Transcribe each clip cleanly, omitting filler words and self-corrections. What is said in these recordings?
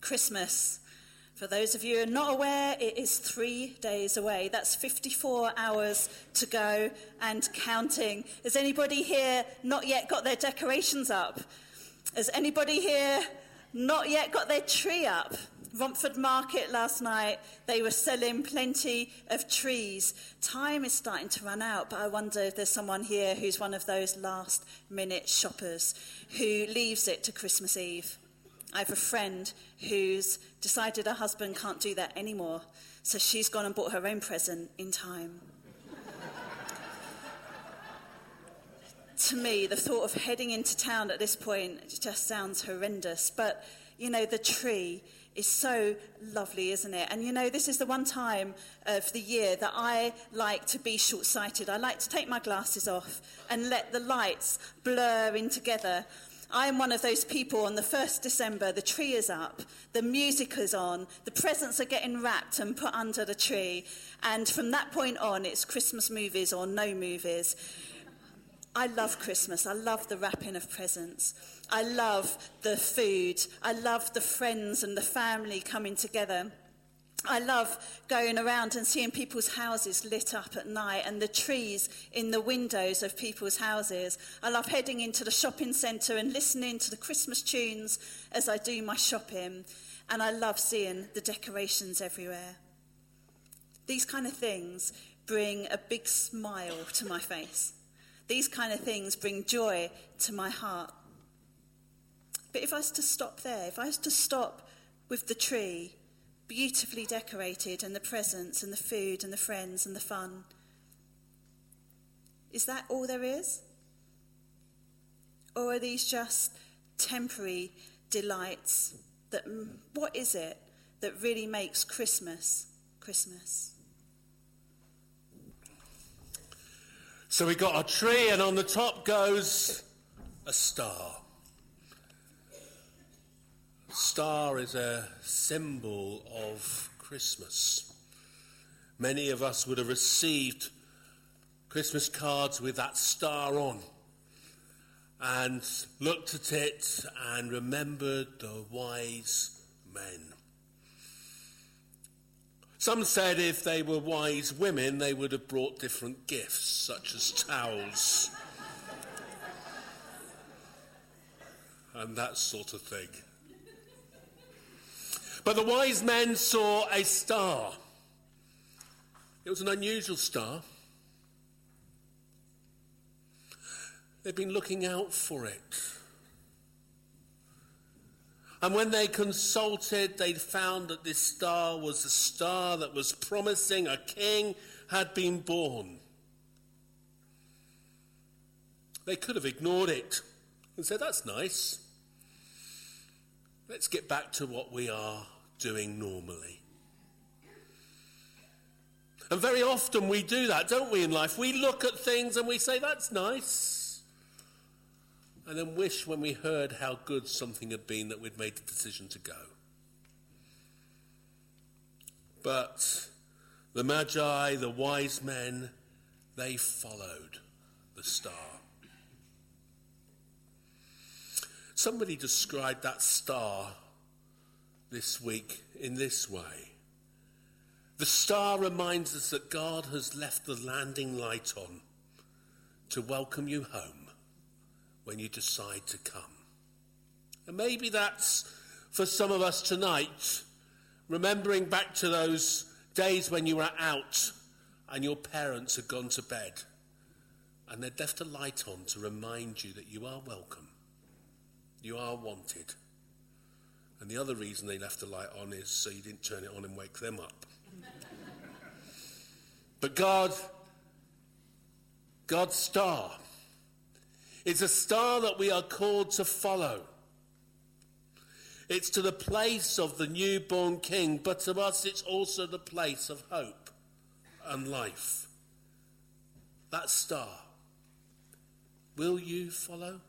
Christmas. For those of you who are not aware, it is 3 days away. That's 54 hours to go and counting. Has anybody here not yet got their decorations up? Has anybody here not yet got their tree up? Romford Market last night, they were selling plenty of trees. Time is starting to run out, but I wonder if there's someone here who's one of those last-minute shoppers who leaves it to Christmas Eve. I have a friend who's decided her husband can't do that anymore, so she's gone and bought her own present in time. To me, the thought of heading into town at this point just sounds horrendous, but, you know, the tree is so lovely, isn't it? And, you know, this is the one time of the year that I like to be short-sighted. I like to take my glasses off and let the lights blur in together. I am one of those people on the 1st December, the tree is up, the music is on, the presents are getting wrapped and put under the tree, and from that point on, it's Christmas movies or no movies. I love Christmas. I love the wrapping of presents. I love the food. I love the friends and the family coming together. I love going around and seeing people's houses lit up at night and the trees in the windows of people's houses. I love heading into the shopping centre and listening to the Christmas tunes as I do my shopping. And I love seeing the decorations everywhere. These kind of things bring a big smile to my face. These kind of things bring joy to my heart. But if I was to stop there, if I was to stop with the tree, beautifully decorated, and the presents and the food and the friends and the fun, is that all there is? Or are these just temporary delights? What is it that really makes Christmas Christmas? So we got a tree, and on the top goes a star. Star is a symbol of Christmas. Many of us would have received Christmas cards with that star on and looked at it and remembered the wise men. Some said if they were wise women, they would have brought different gifts, such as towels and that sort of thing. But the wise men saw a star. It was an unusual star. They'd been looking out for it. And when they consulted, they found that this star was a star that was promising a king had been born. They could have ignored it and said, that's nice. Let's get back to what we are doing normally. And very often we do that, don't we, in life? We look at things and we say, that's nice. And then wish when we heard how good something had been that we'd made the decision to go. But the Magi, the wise men, they followed the star. Somebody described that star this week in this way. The star reminds us that God has left the landing light on to welcome you home when you decide to come. And maybe that's for some of us tonight, remembering back to those days when you were out and your parents had gone to bed and they'd left a light on to remind you that you are welcome, you are wanted. And the other reason they left the light on is so you didn't turn it on and wake them up. But God's star, it's a star that we are called to follow. It's to the place of the newborn king, but to us it's also the place of hope and life. That star, will you follow?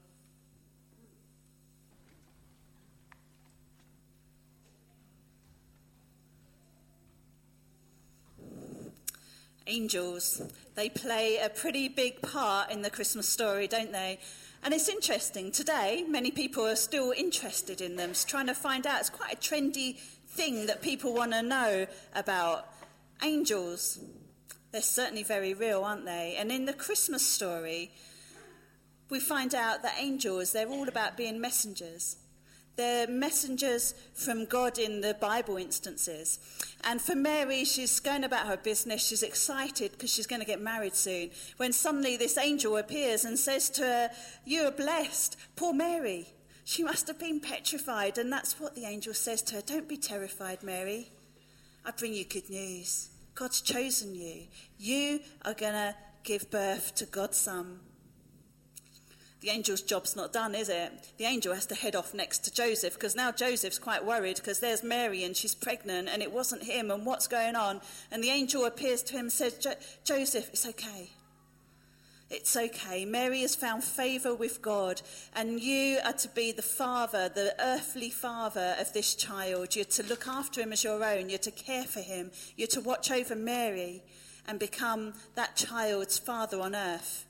Angels, they play a pretty big part in the Christmas story, don't they? And it's interesting, today many people are still interested in them, trying to find out. It's quite a trendy thing that people want to know about. Angels, they're certainly very real, aren't they? And in the Christmas story, we find out that angels, they're all about being messengers. They're messengers from God in the Bible instances. And for Mary, she's going about her business. She's excited because she's going to get married soon. When suddenly this angel appears and says to her, "You are blessed." Poor Mary. She must have been petrified. And that's what the angel says to her. "Don't be terrified, Mary. I bring you good news. God's chosen you. You are going to give birth to God's son." The angel's job's not done, is it? The angel has to head off next to Joseph, because now Joseph's quite worried because there's Mary and she's pregnant and it wasn't him, and what's going on? And the angel appears to him and says, "Joseph, it's okay. It's okay. Mary has found favour with God, and you are to be the father, the earthly father of this child. You're to look after him as your own. You're to care for him. You're to watch over Mary and become that child's father on earth."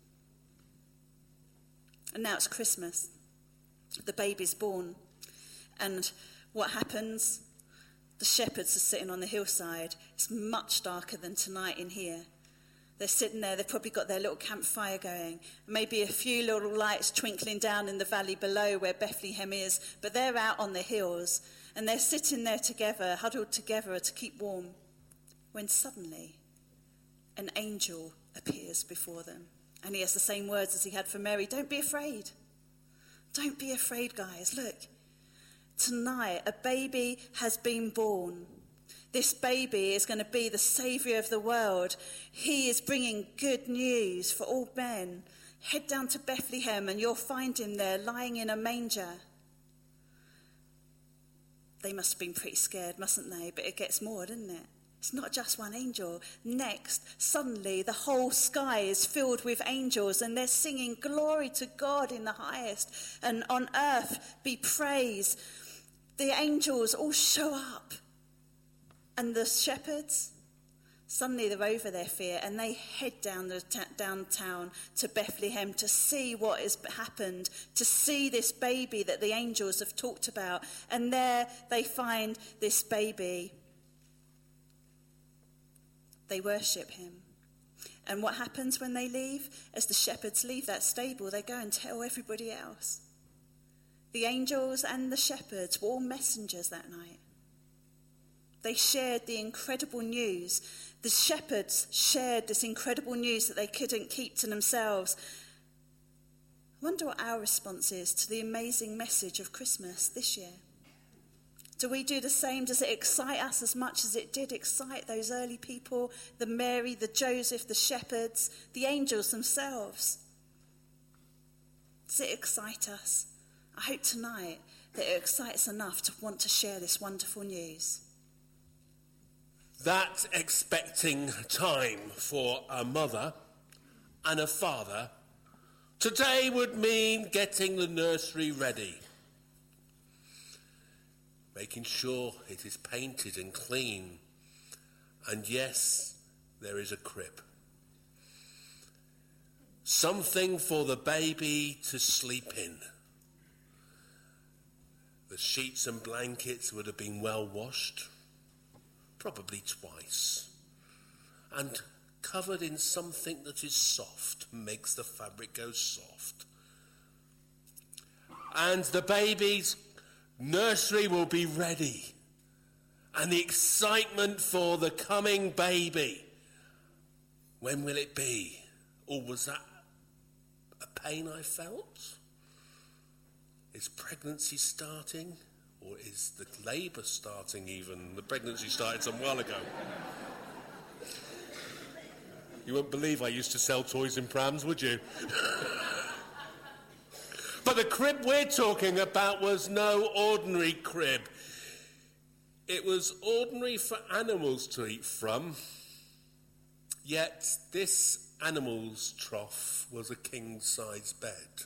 And now it's Christmas. The baby's born. And what happens? The shepherds are sitting on the hillside. It's much darker than tonight in here. They're sitting there. They've probably got their little campfire going. Maybe a few little lights twinkling down in the valley below where Bethlehem is. But they're out on the hills. And they're sitting there together, huddled together to keep warm. When suddenly an angel appears before them. And he has the same words as he had for Mary. "Don't be afraid. Don't be afraid, guys. Look, tonight a baby has been born. This baby is going to be the saviour of the world. He is bringing good news for all men. Head down to Bethlehem and you'll find him there lying in a manger." They must have been pretty scared, mustn't they? But it gets more, doesn't it? It's not just one angel. Next, suddenly the whole sky is filled with angels and they're singing glory to God in the highest, and on earth be praise. The angels all show up. And the shepherds, suddenly they're over their fear and they head downtown to Bethlehem to see what has happened, to see this baby that the angels have talked about. And there they find this baby. They worship him. And what happens when they leave? As the shepherds leave that stable, they go and tell everybody else. The angels and the shepherds were all messengers that night. They shared the incredible news. The shepherds shared this incredible news that they couldn't keep to themselves. I wonder what our response is to the amazing message of Christmas this year. Do we do the same? Does it excite us as much as it did excite those early people, the Mary, the Joseph, the shepherds, the angels themselves? Does it excite us? I hope tonight that it excites enough to want to share this wonderful news. That expecting time for a mother and a father today would mean getting the nursery ready. Making sure it is painted and clean. And yes, there is a crib. Something for the baby to sleep in. The sheets and blankets would have been well washed, probably twice, and covered in something that is soft, makes the fabric go soft. And the baby's nursery will be ready, and the excitement for the coming baby. When will it be? Or was that a pain I felt? Is pregnancy starting? Or is the labour starting even? The pregnancy started some while ago. You won't believe I used to sell toys in prams, would you? But the crib we're talking about was no ordinary crib. It was ordinary for animals to eat from. Yet this animal's trough was a king-size bed,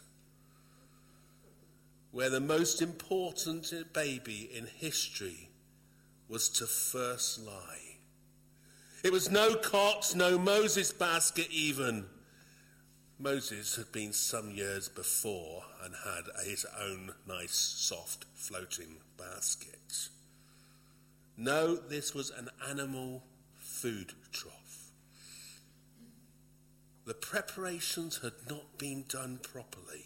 where the most important baby in history was to first lie. It was no cot, no Moses basket even. Moses had been some years before and had his own nice, soft, floating basket. No, this was an animal food trough. The preparations had not been done properly.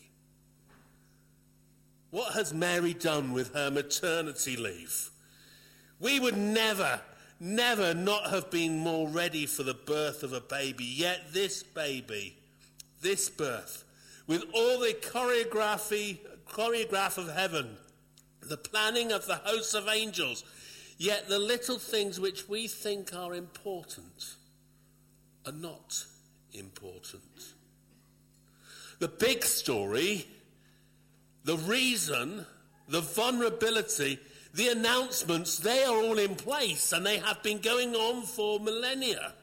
What has Mary done with her maternity leave? We would never not have been more ready for the birth of a baby. Yet this baby, this birth, with all the choreograph of heaven, the planning of the hosts of angels, yet the little things which we think are important are not important. The big story, the reason, the vulnerability, the announcements, they are all in place and they have been going on for millennia.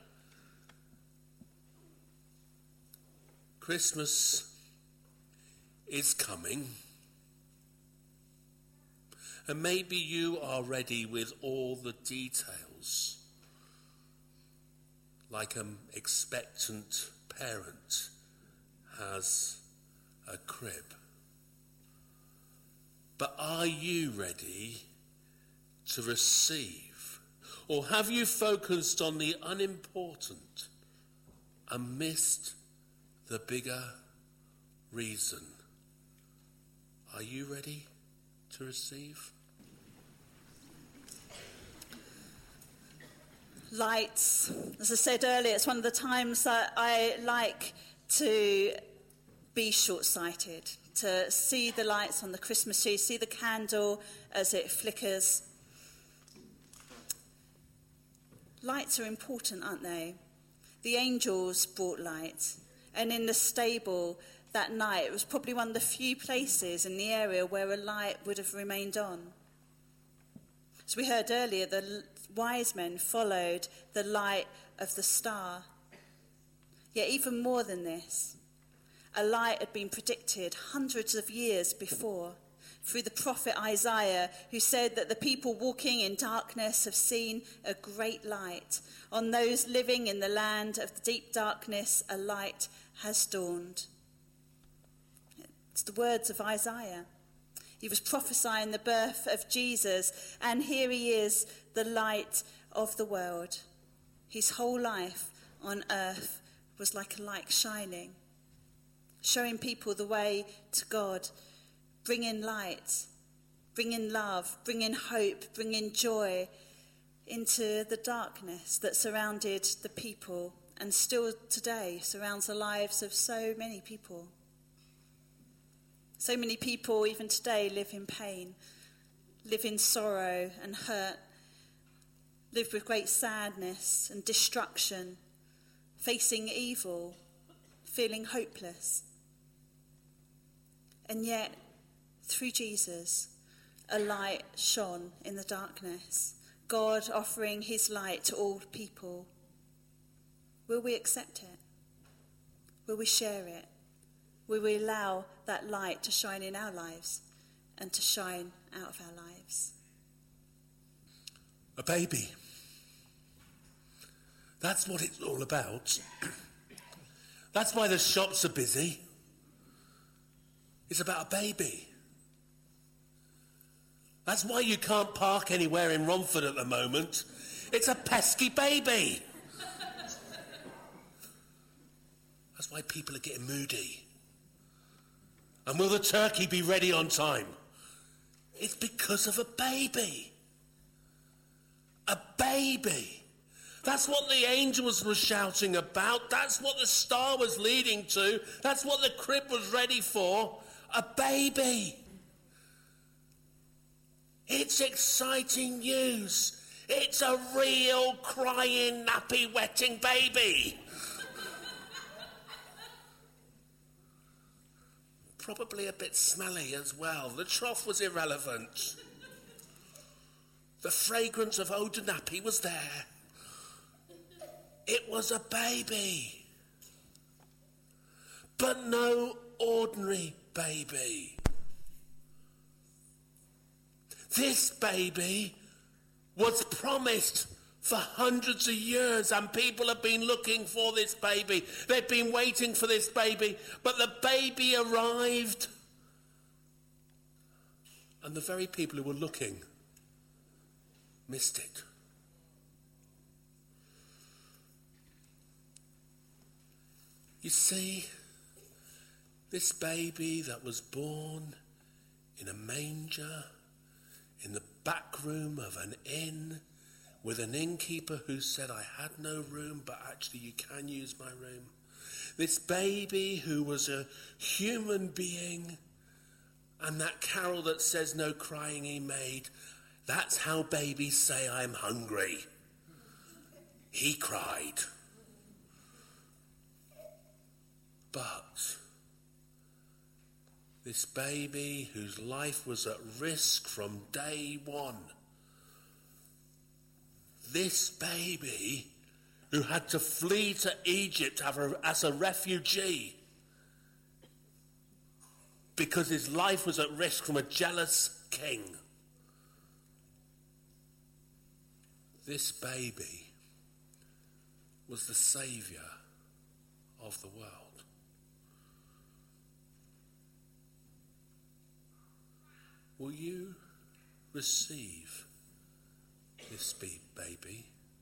Christmas is coming. And maybe you are ready with all the details, like an expectant parent has a crib. But are you ready to receive? Or have you focused on the unimportant and missed the bigger reason? Are you ready to receive? Lights. As I said earlier, it's one of the times that I like to be short-sighted, to see the lights on the Christmas tree, see the candle as it flickers. Lights are important, aren't they? The angels brought light, and in the stable that night, it was probably one of the few places in the area where a light would have remained on. As we heard earlier, the wise men followed the light of the star. Yet even more than this, a light had been predicted hundreds of years before through the prophet Isaiah, who said that the people walking in darkness have seen a great light. On those living in the land of the deep darkness, a light has dawned. It's the words of Isaiah. He was prophesying the birth of Jesus, and here he is, the light of the world. His whole life on earth was like a light shining, showing people the way to God, bringing light, bringing love, bringing hope, bringing joy into the darkness that surrounded the people and still today surrounds the lives of so many people. So many people, even today, live in pain, live in sorrow and hurt, live with great sadness and destruction, facing evil, feeling hopeless. And yet, through Jesus, a light shone in the darkness, God offering his light to all people. Will we accept it? Will we share it? Will we allow that light to shine in our lives and to shine out of our lives? A baby. That's what it's all about. That's why the shops are busy. It's about a baby. That's why you can't park anywhere in Romford at the moment. It's a pesky baby. That's why people are getting moody. And will the turkey be ready on time? It's because of a baby. A baby. That's what the angels were shouting about. That's what the star was leading to. That's what the crib was ready for. A baby. It's exciting news. It's a real crying, nappy, wetting baby. Probably a bit smelly as well. The trough was irrelevant. The fragrance of Old Nappy was there. It was a baby. But no ordinary baby. This baby was promised for hundreds of years, and people have been looking for this baby. They've been waiting for this baby, but the baby arrived. And the very people who were looking missed it. You see, this baby that was born in a manger, in the back room of an inn, with an innkeeper who said, I had no room, but actually you can use my room. This baby who was a human being, and that carol that says no crying he made, that's how babies say I'm hungry. He cried. But this baby whose life was at risk from day one, this baby who had to flee to Egypt as a refugee because his life was at risk from a jealous king. This baby was the saviour of the world. Will you receive this baby?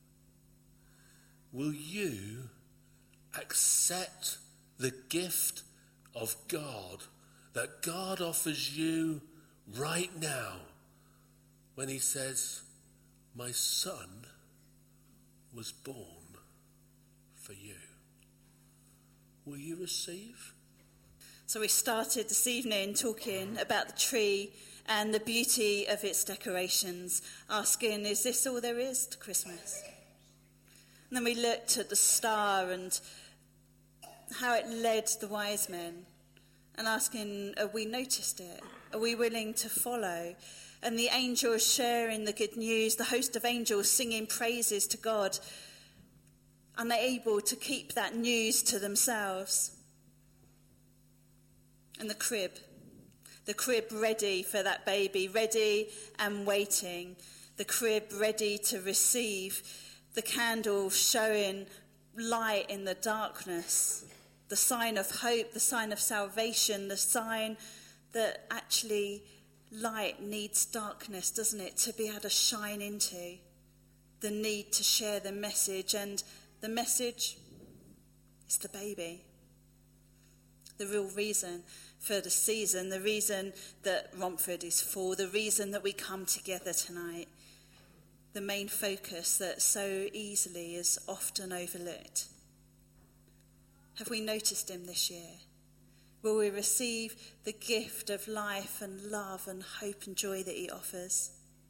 Will you accept the gift of God that God offers you right now when he says, my son was born for you? Will you receive? So we started this evening talking about the tree and the beauty of its decorations, asking, is this all there is to Christmas? And then we looked at the star and how it led the wise men, and asking, have we noticed it? Are we willing to follow? And the angels sharing the good news, the host of angels singing praises to God, unable to keep that news to themselves. And the crib ready for that baby, ready and waiting. The crib ready to receive. The candle showing light in the darkness. The sign of hope, the sign of salvation, the sign that actually light needs darkness, doesn't it, to be able to shine into. The need to share the message, and the message is the baby. The real reason for the season, the reason that Romford is for, the reason that we come together tonight, the main focus that so easily is often overlooked. Have we noticed him this year? Will we receive the gift of life and love and hope and joy that he offers?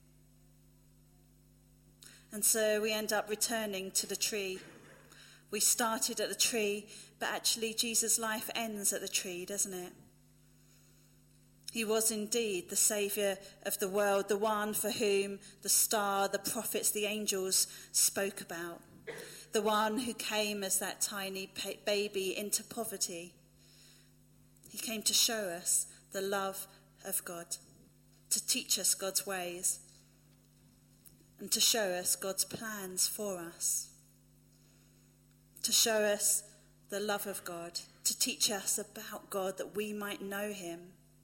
And so we end up returning to the tree. We started at the tree, but actually Jesus' life ends at the tree, doesn't it? He was indeed the saviour of the world, the one for whom the star, the prophets, the angels spoke about. The one who came as that tiny baby into poverty. He came to show us the love of God, to teach us God's ways, and to show us God's plans for us. To show us the love of God, to teach us about God that we might know him.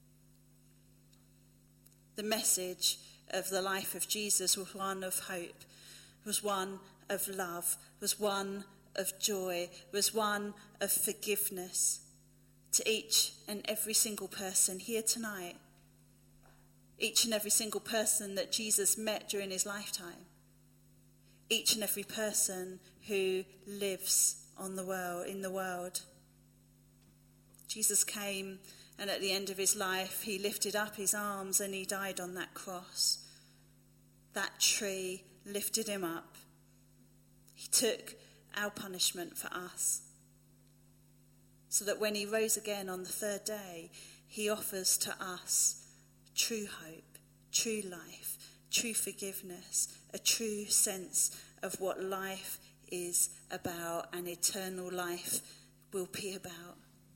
The message of the life of Jesus was one of hope, was one of love, was one of joy, was one of forgiveness to each and every single person here tonight, each and every single person that Jesus met during his lifetime, each and every person who lives in the world. Jesus came, and at the end of his life, he lifted up his arms and he died on that cross. That tree lifted him up. He took our punishment for us, so that when he rose again on the third day, he offers to us true hope, true life, true forgiveness, a true sense of what life is about and eternal life will be about.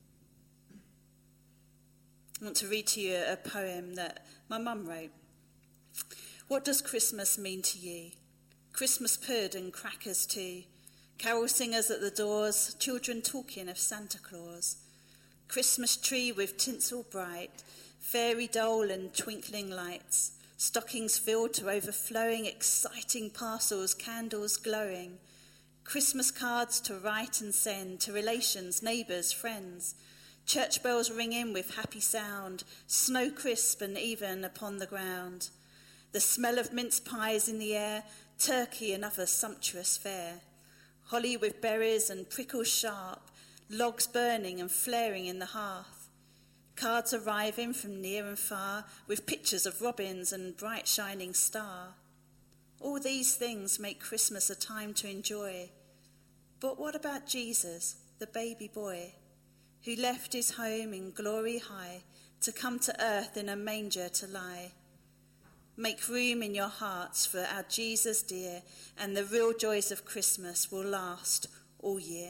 I want to read to you a poem that my mum wrote. What does Christmas mean to you? Christmas pud and crackers too, carol singers at the doors, children talking of Santa Claus. Christmas tree with tinsel bright, fairy dole and twinkling lights, stockings filled to overflowing, exciting parcels, candles glowing, Christmas cards to write and send to relations, neighbours, friends, church bells ringing with happy sound, snow crisp and even upon the ground, the smell of mince pies in the air, turkey and other sumptuous fare, holly with berries and prickles sharp, logs burning and flaring in the hearth, cards arriving from near and far with pictures of robins and bright shining star. All these things make Christmas a time to enjoy. But what about Jesus, the baby boy, who left his home in glory high to come to earth in a manger to lie? Make room in your hearts for our Jesus dear, and the real joys of Christmas will last all year.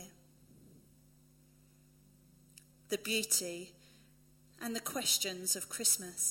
The beauty and the questions of Christmas.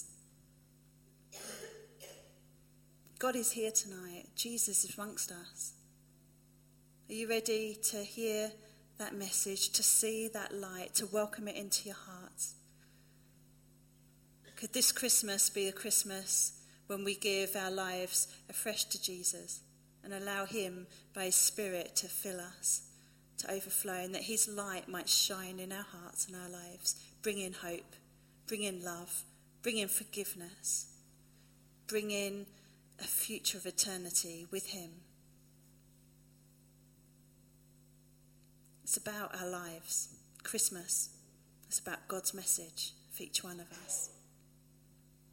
God is here tonight. Jesus is amongst us. Are you ready to hear that message, to see that light, to welcome it into your hearts? Could this Christmas be a Christmas when we give our lives afresh to Jesus and allow him by his Spirit to fill us, to overflow, and that his light might shine in our hearts and our lives, bring in hope, bring in love, bring in forgiveness, bring in a future of eternity with him. It's about our lives. Christmas is about God's message for each one of us.